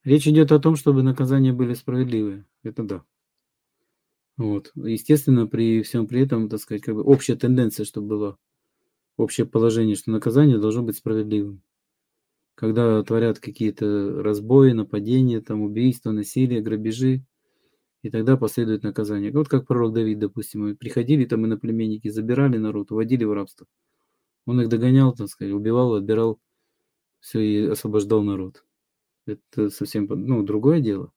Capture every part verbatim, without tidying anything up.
Речь идет о том, чтобы наказания были справедливые. Это да. Вот. Естественно, при всем при этом, так сказать, как бы общая тенденция, чтобы была, общее положение, что наказание должно быть справедливым. Когда творят какие-то разбои, нападения, там, убийства, насилие, грабежи, и тогда последует наказание. Вот как пророк Давид, допустим, приходили там иноплеменники, забирали народ, уводили в рабство. Он их догонял, так сказать, убивал, отбирал, все и освобождал народ. Это совсем, ну, другое дело.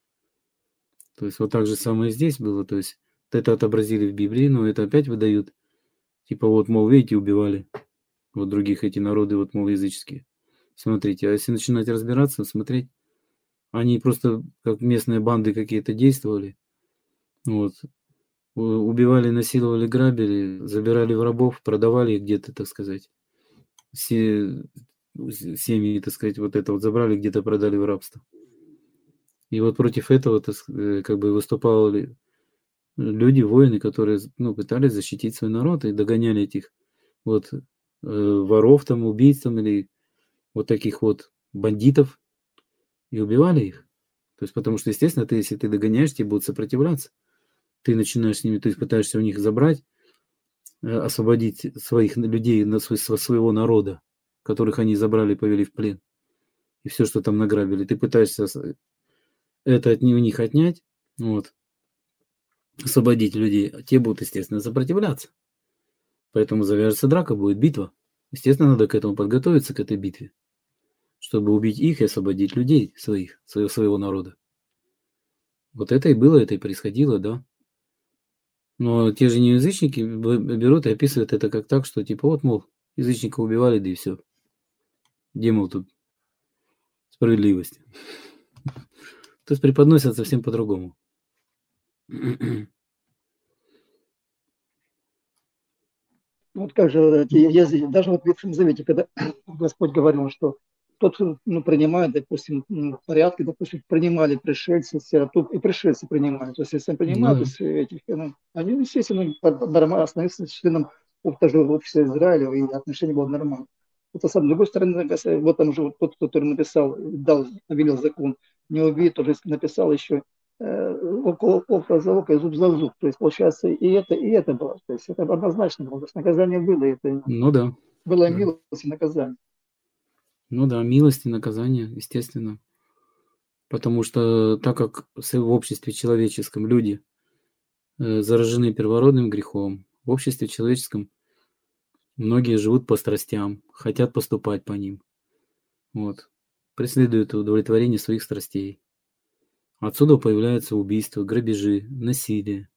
То есть вот так же самое здесь было. То есть это отобразили в Библии, но это опять выдают. Типа вот, мол, видите, убивали вот других эти народы, вот, мол, языческие. Смотрите, а если начинать разбираться, смотреть, они просто как местные банды какие-то действовали. Вот. Убивали, насиловали, грабили, забирали в рабов, продавали их где-то, так сказать. Все семьи, так сказать, вот это вот забрали, где-то продали в рабство. И вот против этого, так, как бы выступали люди, воины, которые, ну, пытались защитить свой народ и догоняли этих вот э, воров, там, убийц там, или вот таких вот бандитов и убивали их. То есть, потому что, естественно, ты, если ты догоняешь, тебе будут сопротивляться. Ты начинаешь с ними, ты пытаешься у них забрать, э, освободить своих людей, на свой, своего народа, которых они забрали и повели в плен. И все, что там награбили. Ты пытаешься это от у них отнять, вот, освободить людей, а те будут, естественно, сопротивляться. Поэтому завяжется драка, будет битва. Естественно, надо к этому подготовиться, к этой битве, чтобы убить их и освободить людей своих, своего, своего народа. Вот это и было, это и происходило, да. Но те же неязычники берут и описывают это как так, что типа вот, мол, язычника убивали, да и все. Где, мол, тут справедливость? То есть преподносят совсем по-другому. Вот как же эти языки, даже вот в Ветхом Завете, когда Господь говорил, что тот, ну, принимает, допустим, порядки, допустим, принимали пришельцы, сироту, и пришельцы принимали. То есть, если они Ну принимают да. из этих, ну, они, естественно, нормально становятся членом тоже общества Израиля, и отношения было нормально. Это, с другой стороны, вот там же вот тот, который написал, дал, объявил закон, не убей, тоже написал еще око, око за око, зуб за зуб. То есть, получается, и это, и это было. То есть, это однозначно было. То есть, наказание было, это Ну да. было Да. милость и наказание. Ну да, милость и наказание, естественно. Потому что так как в обществе человеческом люди э, заражены первородным грехом, в обществе человеческом многие живут по страстям, хотят поступать по ним. Вот. Преследуют удовлетворение своих страстей. Отсюда появляются убийства, грабежи, насилие.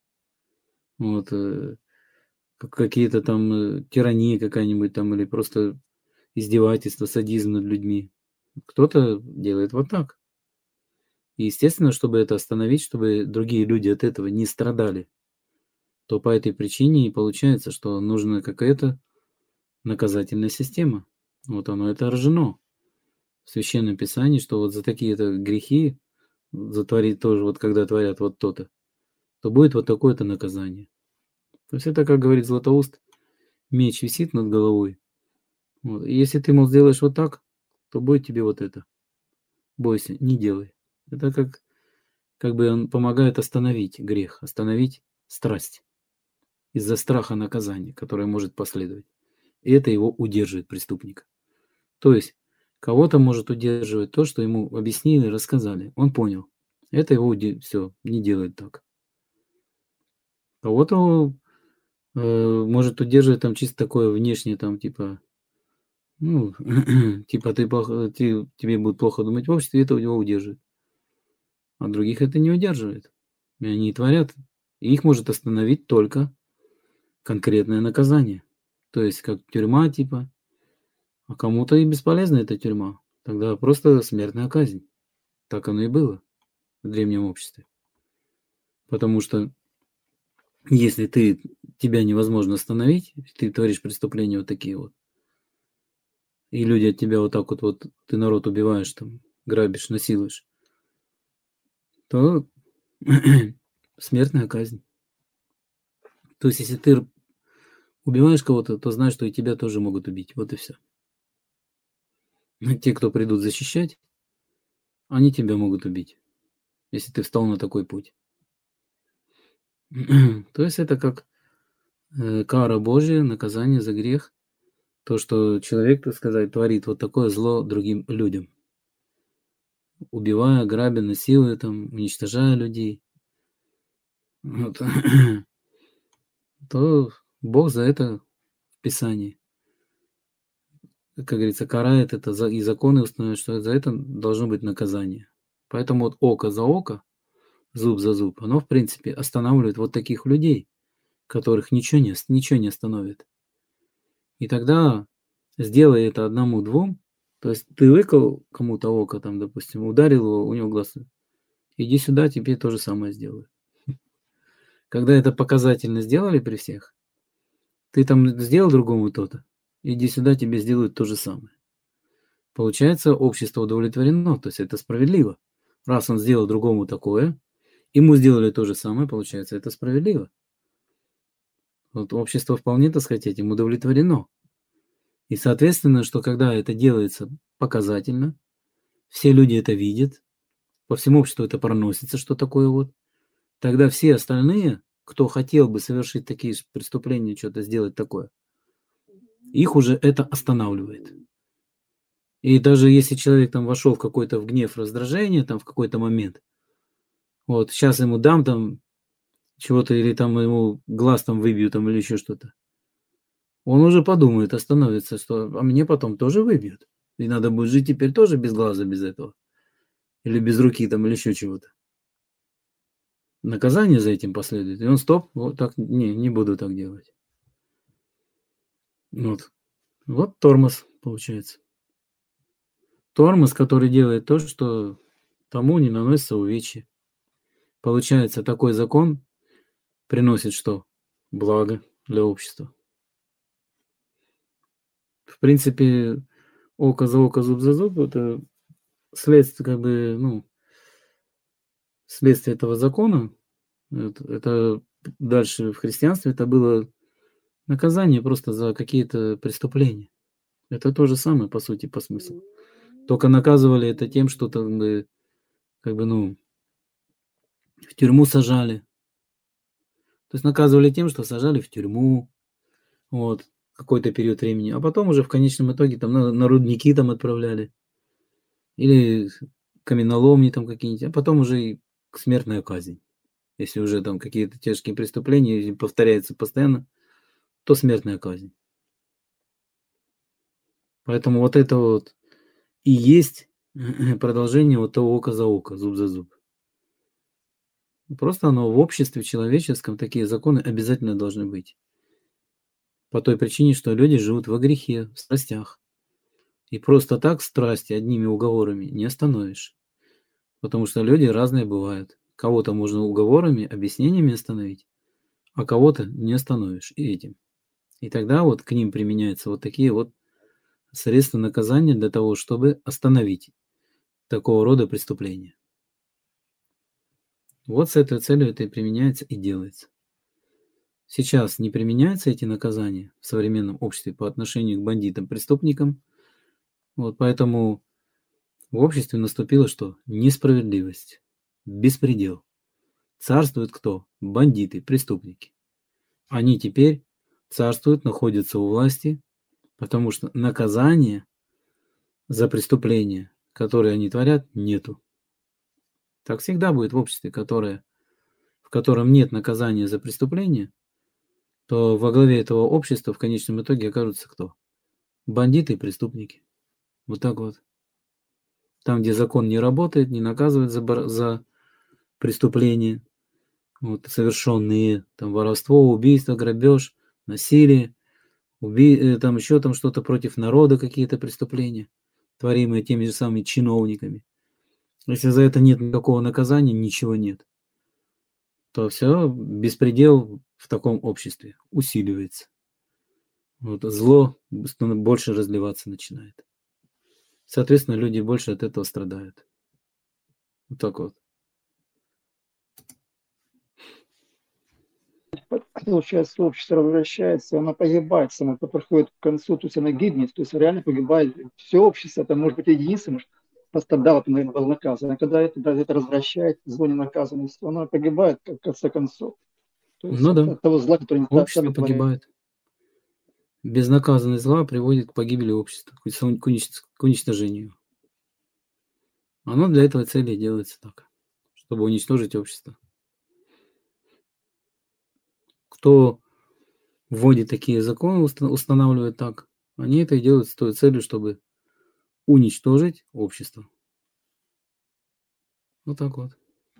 Вот. Э, какие-то там э, тирания какая-нибудь там или просто издевательство, садизм над людьми. Кто-то делает вот так. И естественно, чтобы это остановить, чтобы другие люди от этого не страдали, то по этой причине и получается, что нужна какая-то наказательная система. Вот оно это отражено в Священном Писании, что вот за такие-то грехи, за творить тоже, вот когда творят вот то-то, то будет вот такое-то наказание. То есть это, как говорит Златоуст, меч висит над головой. Вот. И если ты, мол, сделаешь вот так, то будет тебе вот это. Бойся, не делай. Это как, как бы он помогает остановить грех, остановить страсть из-за страха наказания, которое может последовать. И это его удерживает, преступника. То есть кого-то может удерживать то, что ему объяснили, рассказали. Он понял. Это его все, не делает так. Кого-то э, может удерживать там чисто такое внешнее, там типа, ну, типа ты плохо, ты, тебе будет плохо думать в обществе, это его удерживает. А других это не удерживает. И они творят. И их может остановить только конкретное наказание. То есть как тюрьма типа. А кому-то и бесполезна эта тюрьма. Тогда просто смертная казнь. Так оно и было в древнем обществе. Потому что если ты, тебя невозможно остановить, ты творишь преступления вот такие вот, и люди от тебя вот так вот, вот ты народ убиваешь, там, грабишь, насилуешь, то смертная казнь. То есть, если ты убиваешь кого-то, то знаешь, что и тебя тоже могут убить. Вот и все. Те, кто придут защищать, они тебя могут убить, если ты встал на такой путь. То есть это как э, кара Божья, наказание за грех, то, что человек, так сказать, творит вот такое зло другим людям, убивая, грабя, насилуя, там, уничтожая людей. Вот. То Бог за это в Писании, как говорится, карает это, за- и законы устанавливают, что за это должно быть наказание. Поэтому вот око за око, зуб за зуб, оно, в принципе, останавливает вот таких людей, которых ничего не, ос- ничего не остановит. И тогда сделай это одному-двум, то есть ты выкол кому-то око, там, допустим, ударил его, у него глаз, иди сюда, теперь то же самое сделай. Когда это показательно сделали при всех, ты там сделал другому то-то, иди сюда, тебе сделают то же самое. Получается, общество удовлетворено, то есть это справедливо. Раз он сделал другому такое, ему сделали то же самое, получается, это справедливо. Вот общество вполне, так сказать, этим удовлетворено. И соответственно, что когда это делается показательно, все люди это видят, по всему обществу это проносится, что такое вот, тогда все остальные, кто хотел бы совершить такие же преступления, что-то сделать такое, их уже это останавливает. И даже если человек там вошел в какой-то в гнев, раздражение, там в какой-то момент, вот, сейчас ему дам там чего-то, или там ему глаз там выбью, там, или еще что-то, он уже подумает, остановится, что а мне потом тоже выбьют. И надо будет жить теперь тоже без глаза, без этого. Или без руки там, или еще чего-то. Наказание за этим последует. И он, стоп, вот так, не, не буду так делать. Вот. Вот тормоз получается. Тормоз, который делает то, что тому не наносится увечья. Получается, такой закон приносит что? Благо для общества. В принципе, око за око, зуб за зуб, это следствие, как бы, ну, следствие этого закона. Это, это дальше в христианстве это было наказание просто за какие-то преступления. Это то же самое, по сути, по смыслу. Только наказывали это тем, что там бы, как бы, ну, в тюрьму сажали. То есть наказывали тем, что сажали в тюрьму, вот, какой-то период времени, а потом уже в конечном итоге там на, на рудники там отправляли, или каменоломни там какие-нибудь, а потом уже и смертная казнь. Если уже там какие-то тяжкие преступления повторяются постоянно, то смертная казнь. Поэтому вот это вот и есть продолжение вот того око за око, зуб за зуб. Просто оно в обществе человеческом, такие законы обязательно должны быть. По той причине, что люди живут во грехе, в страстях. И просто так страсти одними уговорами не остановишь. Потому что люди разные бывают. Кого-то можно уговорами, объяснениями остановить, а кого-то не остановишь и этим. И тогда вот к ним применяются вот такие вот средства наказания для того, чтобы остановить такого рода преступления. Вот с этой целью это и применяется и делается. Сейчас не применяются эти наказания в современном обществе по отношению к бандитам, преступникам. Вот поэтому в обществе наступила что? Несправедливость, беспредел. Царствуют кто? Бандиты, преступники. Они теперь царствуют, находятся у власти, потому что наказания за преступления, которые они творят, нету. Так всегда будет в обществе, которое, в котором нет наказания за преступления, то во главе этого общества в конечном итоге окажутся кто? Бандиты и преступники. Вот так вот. Там, где закон не работает, не наказывает за, за преступления, вот, совершенные, там, воровство, убийство, грабеж, насилие, уби... там еще там что-то против народа, какие-то преступления, творимые теми же самыми чиновниками. Если за это нет никакого наказания, ничего нет, то все, беспредел в таком обществе усиливается. Вот, зло больше разливаться начинает. Соответственно, люди больше от этого страдают. Вот так вот. Получается, общество развращается, оно погибает, само это приходит к концу, то есть оно гибнет, то есть реально погибает все общество, это может быть единицы, может, пострадал, наверное, был наказан. А когда это, да, это развращает, зло ненаказанность, оно погибает, в конце концов. То есть Ну от, да, от того зла, которое они общество сами творяют. погибает. Безнаказанность зла приводит к погибели общества, к унич- к унич- к уничтожению. Оно для этого цели и делается так, чтобы уничтожить общество. Кто вводит такие законы, уста- устанавливает так, они это и делают с той целью, чтобы уничтожить общество. Вот так вот.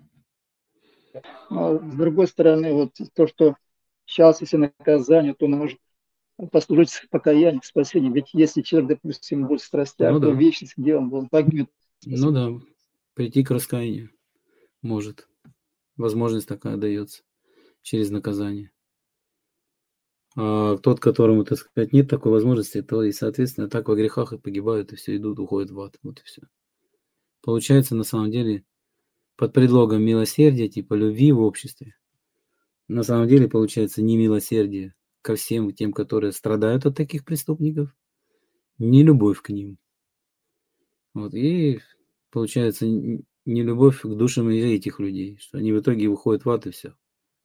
Но с другой стороны, вот то, что сейчас, если наказание, то оно может послужить покаянием, спасением. Ведь если человек, допустим, будет в страстях, Ну то да, вечность, где он был, погибнет. ну Спасибо. да, прийти к раскаянию может. Возможность такая дается через наказание. А тот, которому, так сказать, нет такой возможности, то и, соответственно, так во грехах и погибают, и все идут, уходят в ад. Вот и все. Получается, на самом деле, под предлогом милосердия, типа любви в обществе, на самом деле получается не милосердие ко всем тем, которые страдают от таких преступников, не любовь к ним. Вот, и получается не любовь к душам этих людей, что они в итоге выходят в ад и все.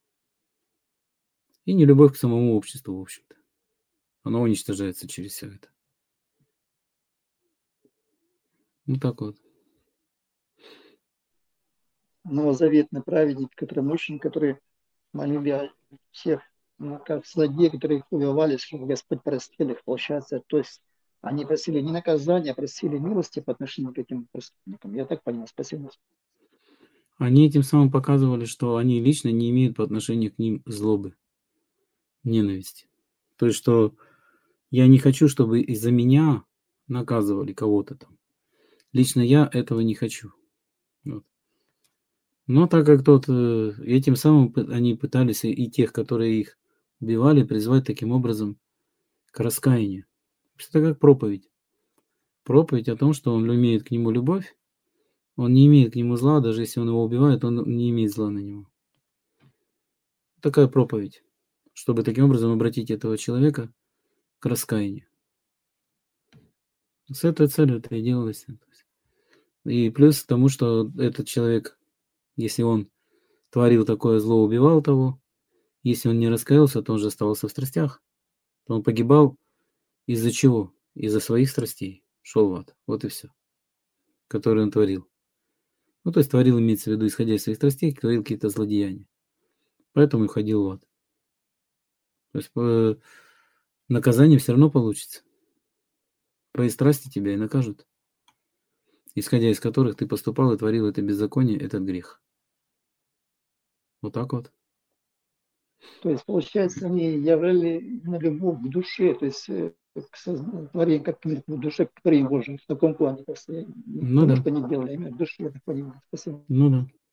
И не любовь к самому обществу, в общем-то. Оно уничтожается через все это. Вот так вот. Новозаветный праведник, который мужчина, который молили всех, ну, как злодеи, которые их убивали, чтобы Господь простил их, получается. То есть они просили не наказания, а просили милости по отношению к этим преступникам. Я так понимаю. Спасибо. Они этим самым показывали, что они лично не имеют по отношению к ним злобы, ненависти. То есть, что я не хочу, чтобы из-за меня наказывали кого-то там. Лично я этого не хочу. Вот. Но так как тот, э, этим самым п- они пытались и, и тех, которые их убивали, призвать таким образом к раскаянию. Это как проповедь. Проповедь о том, что он имеет к нему любовь, он не имеет к нему зла, даже если он его убивает, он не имеет зла на него. Такая проповедь, чтобы таким образом обратить этого человека к раскаянию. С этой целью это и делалось. И плюс к тому, что этот человек, если он творил такое зло, убивал того, если он не раскаялся, то он же оставался в страстях, то он погибал из-за чего? Из-за своих страстей. Шел в ад. Вот и все. Которые он творил. Ну, то есть творил, имеется в виду, исходя из своих страстей, творил какие-то злодеяния. Поэтому и ходил в ад. То есть э, наказание все равно получится. Твои страсти тебя и накажут, исходя из которых ты поступал и творил это беззаконие, этот грех. Вот так вот. То есть, получается, они являли на любовь к душе, то есть э, к сознанию, творению, как к душе, к творению Божьему, в таком плане. То есть, э, не Ну тому, да, что они делали, а именно к душе, я так понимаю. Спасибо. ну да.